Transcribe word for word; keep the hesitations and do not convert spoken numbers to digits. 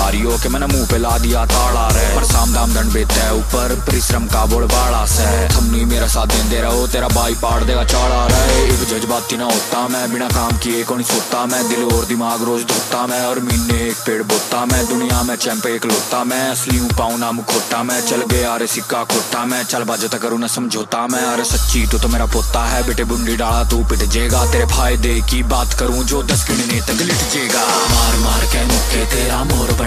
भारी हो के मैंने मुंह पे ला दिया ताड़ा रे। पर साम दाम दंड बेता है ऊपर परिश्रम का बोल बाड़ा से। थमनी मेरा साथ देंदे रहो तेरा भाई पाड़ देगा चाड़ा रे। एक जज्बाती ना होता मैं बिना काम किए को नहीं सोता मैं। दिल और दिमाग रोज धोता मैं और महीने एक पेड़ बोता मैं। दुनिया में चैंप एक लोता मैं असली हूँ पाऊँ ना मुखोटा मैं। चल गया अरे सिक्का खोटा मैं चल बाजता करूँ ना समझौता मैं। अरे सच्ची तो, तो मेरा पोता है बेटे बुंडी डाला तू पिट जेगा। तेरे फायदे की बात करूँ जो दस गिनने तक लिट जेगा। मार मार के मुक्के तेरा मोर